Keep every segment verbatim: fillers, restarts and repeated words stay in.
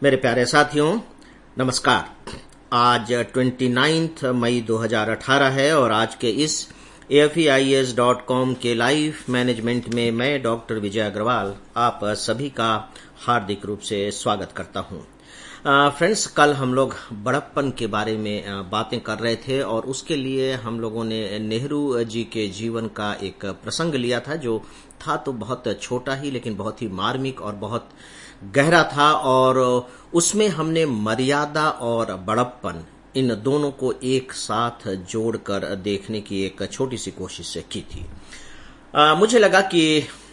मेरे प्यारे साथियों, नमस्कार। आज उनतीस मई दो हज़ार अठारह है और आज के इस A F E I S dot com के लाइव मैनेजमेंट में मैं डॉक्टर विजय अग्रवाल आप सभी का हार्दिक रूप से स्वागत करता हूं। फ्रेंड्स, कल हम लोग बड़प्पन के बारे में आ, बातें कर रहे थे और उसके लिए हम लोगों ने नेहरू जी के जीवन का एक प्रसंग लिया था जो था तो बहुत छोटा ही लेकिन बहुत ही मार्मिक और बहुत गहरा था, और उसमें हमने मर्यादा और बड़प्पन इन दोनों को एक साथ जोड़कर देखने की एक छोटी सी कोशिश की थी। आ, मुझे लगा कि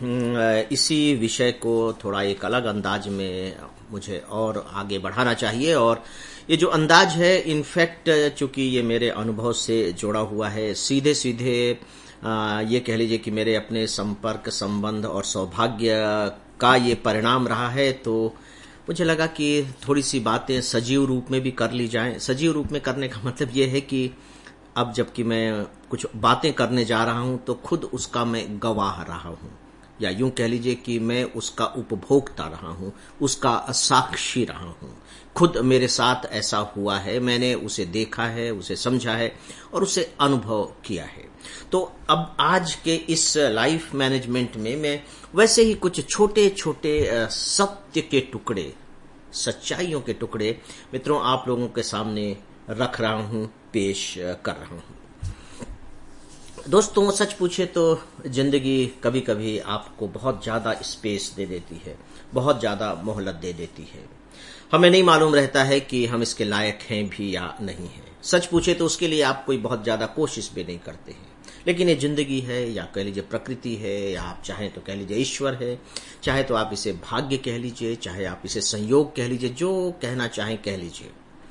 इसी विषय को थोड़ा एक अलग अंदाज में मुझे और आगे बढ़ाना चाहिए, और ये जो अंदाज है इनफैक्ट चूंकि ये मेरे अनुभव से जुड़ा हुआ है, सीधे सीधे आ, ये कह लीजिए कि मेरे अपने संपर्क, संबंध और सौभाग्य का ये परिणाम रहा है, तो मुझे लगा कि थोड़ी सी बातें सजीव रूप में भी कर ली जाएं। सजीव रूप में करने का मतलब ये है कि अब जबकि मैं कुछ बातें करने जा रहा हूं तो खुद उसका मैं गवाह रहा हूं, या यूं कह लीजिए कि मैं उसका उपभोक्ता रहा हूं, उसका साक्षी रहा हूं। खुद मेरे साथ ऐसा हुआ है, मैंने उसे देखा है, उसे समझा है और उसे अनुभव किया है। तो अब आज के इस लाइफ मैनेजमेंट में मैं वैसे ही कुछ छोटे छोटे सत्य के टुकड़े, सच्चाइयों के टुकड़े मित्रों आप लोगों के सामने रख रहा हूं, पेश कर रहा हूं। दोस्तों, सच पूछे तो जिंदगी कभी कभी आपको बहुत ज्यादा स्पेस दे देती है, बहुत ज्यादा मोहलत दे देती है। हमें नहीं मालूम रहता है कि हम इसके लायक हैं भी या नहीं हैं। सच पूछे तो उसके लिए आप कोई बहुत ज्यादा कोशिश भी नहीं करते हैं, लेकिन ये जिंदगी है, या कह लीजिए प्रकृति है, या आप चाहें तो कह लीजिए ईश्वर है, चाहे तो आप इसे भाग्य कह लीजिए, चाहे आप इसे संयोग कह लीजिए, जो कहना चाहें कह लीजिए।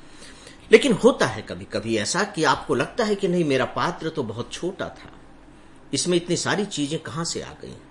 लेकिन होता है कभी कभी ऐसा कि आपको लगता है कि नहीं, मेरा पात्र तो बहुत छोटा था, इसमें इतनी सारी चीजें कहां से आ गई,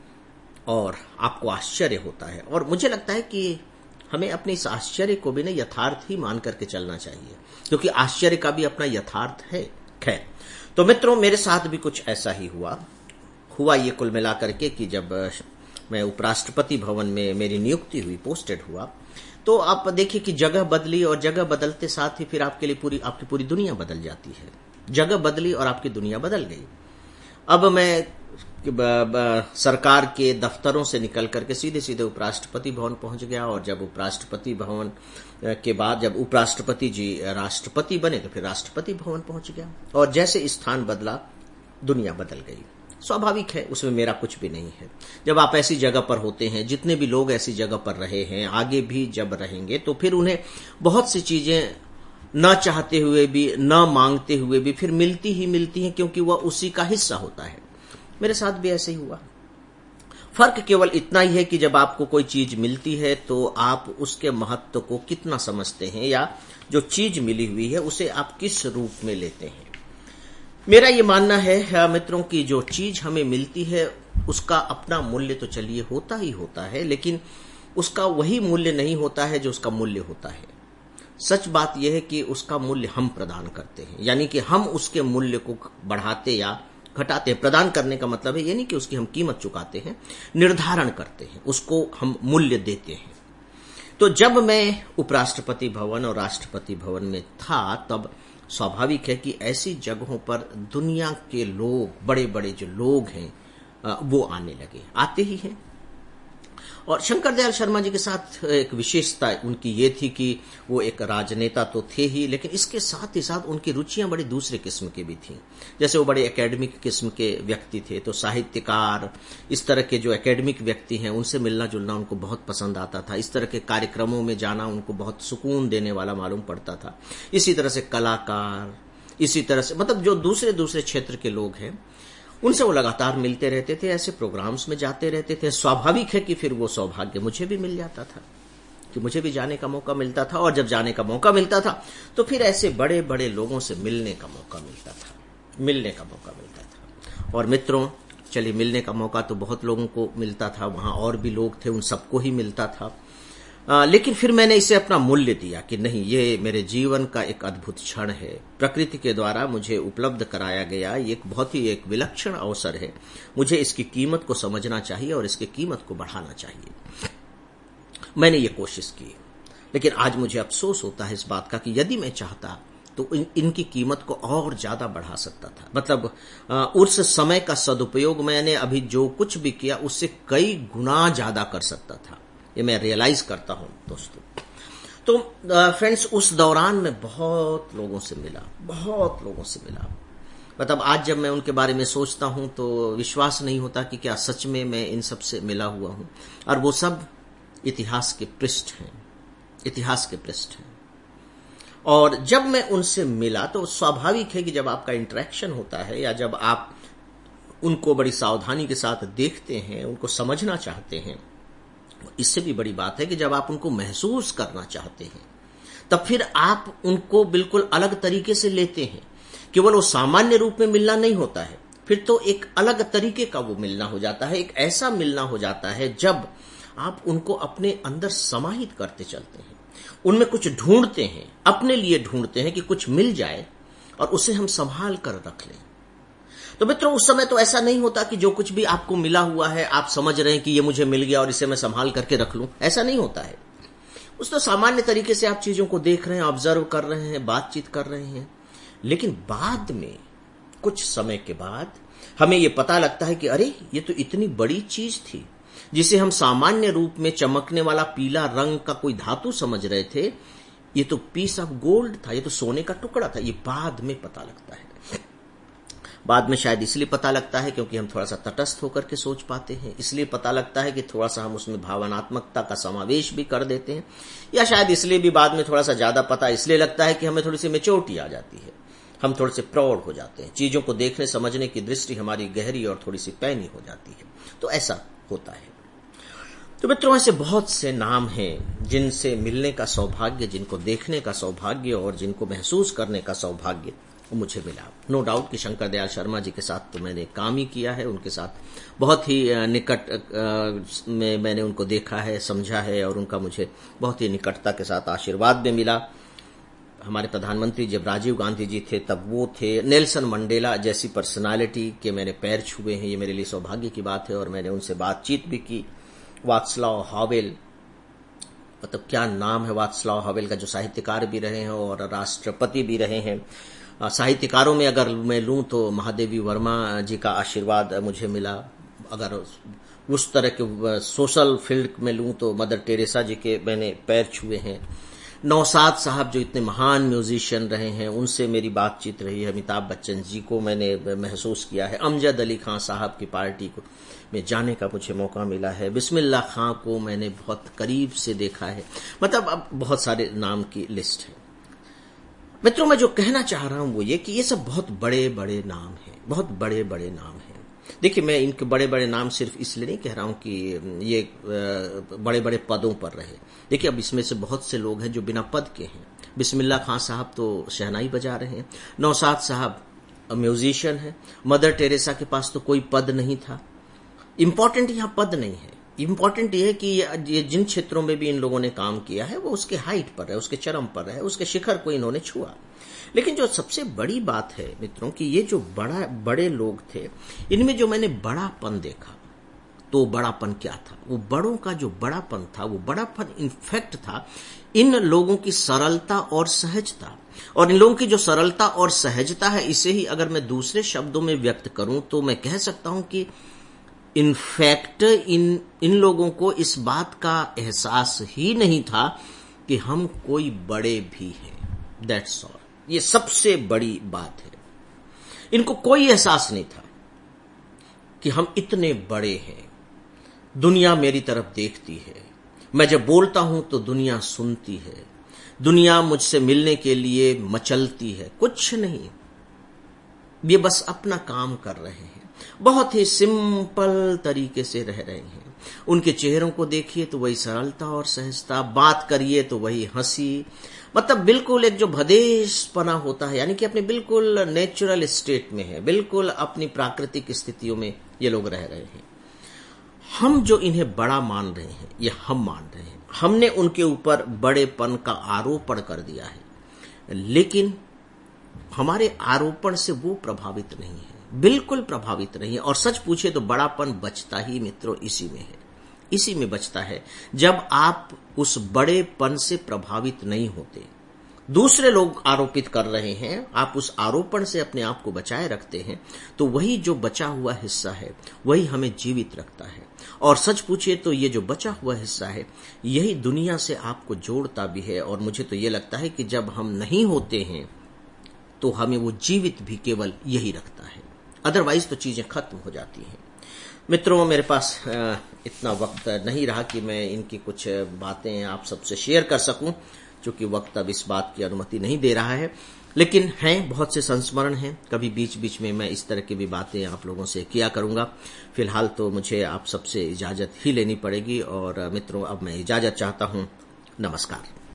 और आपको आश्चर्य होता है। और मुझे लगता है कि हमें अपने इस आश्चर्य को भी ना यथार्थ ही मान करके चलना चाहिए, क्योंकि आश्चर्य का भी अपना यथार्थ है। खैर, तो मित्रों मेरे साथ भी कुछ ऐसा ही हुआ हुआ ये कुल मिलाकर के कि जब मैं उपराष्ट्रपति भवन में मेरी नियुक्ति हुई, पोस्टेड हुआ, तो आप देखिए कि जगह बदली, और जगह बदलते साथ ही फिर आपके लिए पूरी आपकी पूरी दुनिया बदल जाती है। जगह बदली और आपकी दुनिया बदल गई। अब मैं ब, ब, सरकार के दफ्तरों से निकल करके सीधे सीधे उपराष्ट्रपति भवन पहुंच गया, और जब उपराष्ट्रपति भवन के बाद जब उपराष्ट्रपति जी राष्ट्रपति बने तो फिर राष्ट्रपति भवन पहुंच गया, और जैसे स्थान बदला दुनिया बदल गई। स्वाभाविक है, उसमें मेरा कुछ भी नहीं है। जब आप ऐसी जगह पर होते हैं, जितने भी लोग ऐसी जगह पर रहे हैं, आगे भी जब रहेंगे, तो फिर उन्हें बहुत सी चीजें न चाहते हुए भी, न मांगते हुए भी फिर मिलती ही मिलती हैं, क्योंकि वह उसी का हिस्सा होता है। मेरे साथ भी ऐसे ही हुआ। फर्क केवल इतना ही है कि जब आपको कोई चीज मिलती है तो आप उसके महत्व को कितना समझते हैं, या जो चीज मिली हुई है उसे आप किस रूप में लेते हैं। मेरा ये मानना है मित्रों की जो चीज हमें मिलती है उसका अपना मूल्य तो चलिए होता ही होता है, लेकिन उसका वही मूल्य नहीं होता है जो उसका मूल्य होता है। सच बात यह है कि उसका मूल्य हम प्रदान करते हैं, यानी कि हम उसके मूल्य को बढ़ाते या घटाते हैं। प्रदान करने का मतलब है ये नहीं कि उसकी हम कीमत चुकाते हैं, निर्धारण करते हैं, उसको हम मूल्य देते हैं। तो जब मैं उपराष्ट्रपति भवन और राष्ट्रपति भवन में था, तब स्वाभाविक है कि ऐसी जगहों पर दुनिया के लोग, बड़े बड़े जो लोग हैं वो आने लगे, आते ही हैं। और शंकर दयाल शर्मा जी के साथ एक विशेषता उनकी ये थी कि वो एक राजनेता तो थे ही, लेकिन इसके साथ ही साथ उनकी रुचियां बड़ी दूसरे किस्म की भी थीं। जैसे वो बड़े एकेडमिक किस्म के व्यक्ति थे, तो साहित्यकार, इस तरह के जो एकेडमिक व्यक्ति हैं उनसे मिलना जुलना उनको बहुत पसंद आता था। इस तरह के कार्यक्रमों में जाना उनको बहुत सुकून देने वाला मालूम पड़ता था। इसी तरह से कलाकार, इसी तरह से मतलब जो दूसरे दूसरे क्षेत्र के लोग हैं उनसे वो लगातार मिलते रहते थे, ऐसे प्रोग्राम्स में जाते रहते थे। स्वाभाविक है कि फिर वो सौभाग्य मुझे भी मिल जाता था कि मुझे भी जाने का मौका मिलता था, और जब जाने का मौका मिलता था तो फिर ऐसे बड़े बड़े लोगों से मिलने का मौका मिलता था मिलने का मौका मिलता था। और मित्रों, चलिए मिलने का मौका तो बहुत लोगों को मिलता था, वहां और भी लोग थे, उन सबको ही मिलता था। आ, लेकिन फिर मैंने इसे अपना मूल्य दिया कि नहीं, ये मेरे जीवन का एक अद्भुत क्षण है, प्रकृति के द्वारा मुझे उपलब्ध कराया गया एक बहुत ही एक विलक्षण अवसर है। मुझे इसकी कीमत को समझना चाहिए और इसकी कीमत को बढ़ाना चाहिए। मैंने ये कोशिश की। लेकिन आज मुझे अफसोस होता है इस बात का कि यदि मैं चाहता तो इन, इनकी कीमत को और ज्यादा बढ़ा सकता था। मतलब आ, उस समय का सदुपयोग मैंने अभी जो कुछ भी किया उससे कई गुना ज्यादा कर सकता था, ये मैं रियलाइज करता हूं दोस्तों। तो फ्रेंड्स, उस दौरान मैं बहुत लोगों से मिला, बहुत लोगों से मिला। मतलब आज जब मैं उनके बारे में सोचता हूं तो विश्वास नहीं होता कि क्या सच में मैं इन सब से मिला हुआ हूं। और वो सब इतिहास के पृष्ठ हैं, इतिहास के पृष्ठ हैं। और जब मैं उनसे मिला तो स्वाभाविक है कि जब आपका इंटरेक्शन होता है या जब आप उनको बड़ी सावधानी के साथ देखते हैं, उनको समझना चाहते हैं, इससे भी बड़ी बात है कि जब आप उनको महसूस करना चाहते हैं, तब फिर आप उनको बिल्कुल अलग तरीके से लेते हैं। केवल वो सामान्य रूप में मिलना नहीं होता है, फिर तो एक अलग तरीके का वो मिलना हो जाता है। एक ऐसा मिलना हो जाता है जब आप उनको अपने अंदर समाहित करते चलते हैं, उनमें कुछ ढूंढते हैं, अपने लिए ढूंढते हैं कि कुछ मिल जाए और उसे हम संभाल कर रख लें। तो मित्रों, उस समय तो ऐसा नहीं होता कि जो कुछ भी आपको मिला हुआ है आप समझ रहे हैं कि ये मुझे मिल गया और इसे मैं संभाल करके रख लूं, ऐसा नहीं होता है। उस तो सामान्य तरीके से आप चीजों को देख रहे हैं, ऑब्जर्व कर रहे हैं, बातचीत कर रहे हैं। लेकिन बाद में, कुछ समय के बाद हमें यह पता लगता है कि अरे ये तो इतनी बड़ी चीज थी जिसे हम सामान्य रूप में चमकने वाला पीला रंग का कोई धातु समझ रहे थे, ये तो पीस ऑफ गोल्ड था, ये तो सोने का टुकड़ा था। ये बाद में पता लगता है। बाद में शायद इसलिए पता लगता है क्योंकि हम थोड़ा सा तटस्थ होकर के सोच पाते हैं, इसलिए पता लगता है कि थोड़ा सा हम उसमें भावनात्मकता का समावेश भी कर देते हैं, या शायद इसलिए भी बाद में थोड़ा सा ज्यादा पता इसलिए लगता है कि हमें थोड़ी सी मैच्योरिटी आ जाती है, हम थोड़े से प्रौढ़ हो जाते हैं, चीजों को देखने समझने की दृष्टि हमारी गहरी और थोड़ी सी पैनी हो जाती है। तो ऐसा होता है। तो मित्रों, ऐसे बहुत से नाम हैं जिनसे मिलने का सौभाग्य, जिनको देखने का सौभाग्य और जिनको महसूस करने का सौभाग्य मुझे मिला। नो डाउट कि शंकर दयाल शर्मा जी के साथ तो मैंने काम ही किया है, उनके साथ बहुत ही निकट में मैंने उनको देखा है, समझा है, और उनका मुझे बहुत ही निकटता के साथ आशीर्वाद भी मिला। हमारे प्रधानमंत्री जब राजीव गांधी जी थे तब वो थे। नेल्सन मंडेला जैसी पर्सनालिटी के मैंने पैर छुए हैं, ये मेरे लिए सौभाग्य की बात है, और मैंने उनसे बातचीत भी की। वात्स्लाव हावेल, मतलब क्या नाम है वात्स्लाव हावेल का, जो साहित्यकार भी रहे हैं और राष्ट्रपति भी रहे हैं। साहित्यकारों में अगर मैं लूं तो महादेवी वर्मा जी का आशीर्वाद मुझे मिला। अगर उस तरह के सोशल फील्ड में लूं तो मदर टेरेसा जी के मैंने पैर छुए हैं। नौशाद साहब जो इतने महान म्यूजिशियन रहे हैं, उनसे मेरी बातचीत रही है। अमिताभ बच्चन जी को मैंने महसूस किया है। अमजद अली खां साहब की पार्टी को में जाने का मुझे मौका मिला है। बिस्मिल्लाह खां को मैंने बहुत करीब से देखा है। मतलब अब बहुत सारे नाम की लिस्ट है। मित्रों, मैं जो कहना चाह रहा हूं वो ये कि ये सब बहुत बड़े बड़े नाम हैं, बहुत बड़े बड़े नाम हैं। देखिए, मैं इनके बड़े बड़े नाम सिर्फ इसलिए नहीं कह रहा हूं कि ये बड़े बड़े पदों पर रहे। देखिए, अब इसमें से बहुत से लोग हैं जो बिना पद के हैं। बिस्मिल्लाह खां साहब तो शहनाई बजा रहे हैं, नौशाद साहब म्यूजिशियन है, मदर टेरेसा के पास तो कोई पद नहीं था। इंपॉर्टेंट यहां पद नहीं है, इंपॉर्टेंट यह है कि ये जिन क्षेत्रों में भी इन लोगों ने काम किया है वो उसके हाइट पर है, उसके चरम पर है, उसके शिखर को इन्होंने छुआ। लेकिन जो सबसे बड़ी बात है मित्रों कि ये जो बड़ा बड़े लोग थे, इनमें जो मैंने बड़ापन देखा, तो बड़ापन क्या था? वो बड़ों का जो बड़ापन था, वो बड़ापन इनफैक्ट था इन लोगों की सरलता और सहजता। और इन लोगों की जो सरलता और सहजता है, इसे ही अगर मैं दूसरे शब्दों में व्यक्त करूं तो मैं कह सकता हूं कि इनफैक्ट इन इन लोगों को इस बात का एहसास ही नहीं था कि हम कोई बड़े भी हैं। That's all. ये सबसे बड़ी बात है। इनको कोई एहसास नहीं था कि हम इतने बड़े हैं, दुनिया मेरी तरफ देखती है, मैं जब बोलता हूं तो दुनिया सुनती है, दुनिया मुझसे मिलने के लिए मचलती है। कुछ नहीं, ये बस अपना काम कर रहे हैं, बहुत ही सिंपल तरीके से रह रहे हैं। उनके चेहरों को देखिए तो वही सरलता और सहजता, बात करिए तो वही हंसी, मतलब बिल्कुल एक जो भदेशपना होता है, यानी कि अपने बिल्कुल नेचुरल स्टेट में है, बिल्कुल अपनी प्राकृतिक स्थितियों में ये लोग रह रहे हैं। हम जो इन्हें बड़ा मान रहे हैं, ये हम मान रहे हैं, हमने उनके ऊपर बड़ेपन का आरोपण कर दिया है, लेकिन हमारे आरोपण से वो प्रभावित नहीं है, बिल्कुल प्रभावित नहीं है। और सच पूछे तो बड़ापन बचता ही मित्रों इसी में है। इसी में बचता है जब आप उस बड़ेपन से प्रभावित नहीं होते। दूसरे लोग आरोपित कर रहे हैं, आप उस आरोपण से अपने आप को बचाए रखते हैं, तो वही जो बचा हुआ हिस्सा है वही हमें जीवित रखता है। और सच पूछिए तो ये जो बचा हुआ हिस्सा है यही दुनिया से आपको जोड़ता भी है। और मुझे तो ये लगता है कि जब हम नहीं होते हैं तो हमें वो जीवित भी केवल यही रखता है, अदरवाइज तो चीजें खत्म हो जाती हैं। मित्रों, मेरे पास इतना वक्त नहीं रहा कि मैं इनकी कुछ बातें आप सबसे शेयर कर सकूं, क्योंकि वक्त अब इस बात की अनुमति नहीं दे रहा है। लेकिन हैं बहुत से संस्मरण हैं, कभी बीच बीच में मैं इस तरह की भी बातें आप लोगों से किया करूंगा। फिलहाल तो मुझे आप सबसे इजाजत ही लेनी पड़ेगी और मित्रों अब मैं इजाजत चाहता हूं। नमस्कार।